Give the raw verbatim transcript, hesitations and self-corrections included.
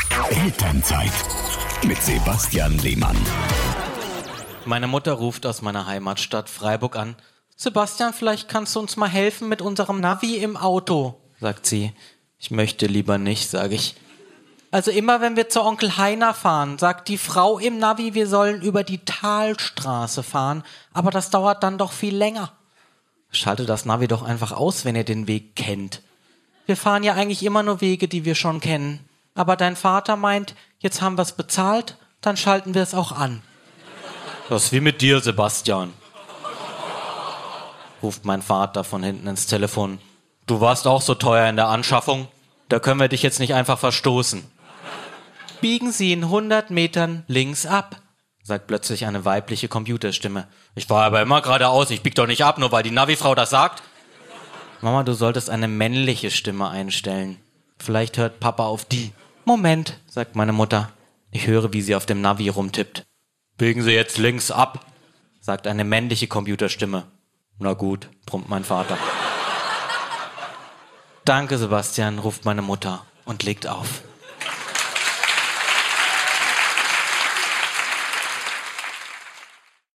Elternzeit mit Sebastian Lehmann. Meine Mutter ruft aus meiner Heimatstadt Freiburg an. Sebastian, vielleicht kannst du uns mal helfen mit unserem Navi im Auto, sagt sie. Ich möchte lieber nicht, sage ich. Also immer, wenn wir zu Onkel Heiner fahren, sagt die Frau im Navi, wir sollen über die Talstraße fahren, aber das dauert dann doch viel länger. Schalte das Navi doch einfach aus, wenn ihr den Weg kennt. Wir fahren ja eigentlich immer nur Wege, die wir schon kennen. Aber dein Vater meint, jetzt haben wir es bezahlt, dann schalten wir es auch an. Das ist wie mit dir, Sebastian, ruft mein Vater von hinten ins Telefon. Du warst auch so teuer in der Anschaffung, da können wir dich jetzt nicht einfach verstoßen. Biegen Sie in hundert Metern links ab, sagt plötzlich eine weibliche Computerstimme. Ich fahre aber immer geradeaus, ich bieg doch nicht ab, nur weil die Navi-Frau das sagt. Mama, du solltest eine männliche Stimme einstellen. Vielleicht hört Papa auf die. Moment, sagt meine Mutter. Ich höre, wie sie auf dem Navi rumtippt. Biegen Sie jetzt links ab, sagt eine männliche Computerstimme. Na gut, brummt mein Vater. Danke, Sebastian, ruft meine Mutter und legt auf.